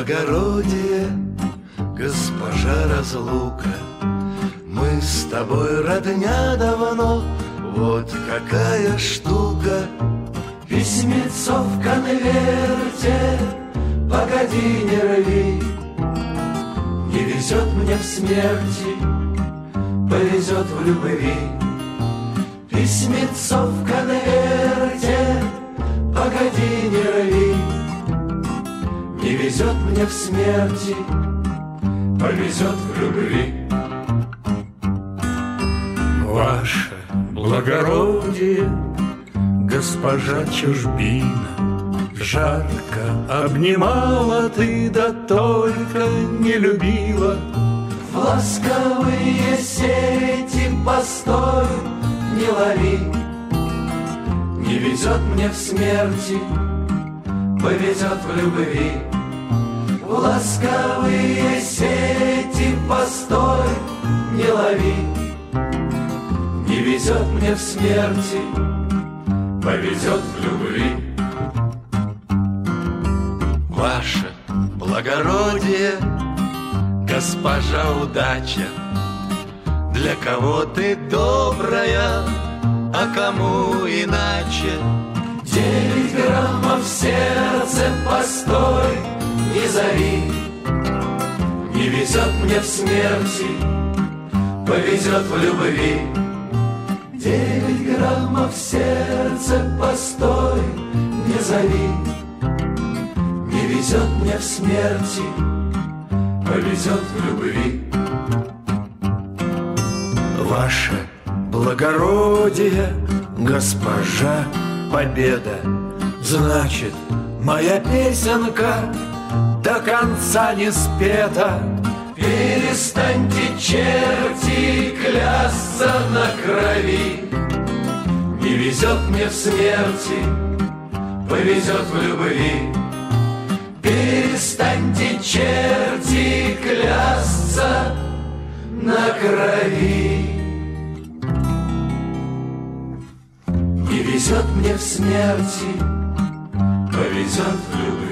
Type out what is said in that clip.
благородие, госпожа разлука. Мы с тобой родня давно, вот какая штука. Письмецо в конверте, погоди, не рви. Не везет мне в смерти, повезет в любви. Письмецо в конверте, погоди, не рви. Не везет мне в смерти, повезет в любви. Ваше благородие, госпожа чужбина, жарко обнимала ты, да только не любила. В ласковые сети постой, не лови. Не везет мне в смерти, повезет в любви. В ласковые сети постой, не лови. Не везет мне в смерти, повезет в любви. Ваше благородие, госпожа удача, для кого ты добрая, а кому иначе. 9 граммов в сердце, постой, не зови. Не везет мне в смерти, повезет в любви. 9 граммов в сердце, постой, не зови. Не везет мне в смерти, повезет в любви. Ваше благородие, госпожа победа, значит, моя песенка до конца не спета. Перестаньте, черти, клясться на крови. Не везет мне в смерти, повезет в любви. Перестаньте, черти, клясться на крови. Не везет мне в смерти, повезет в любви.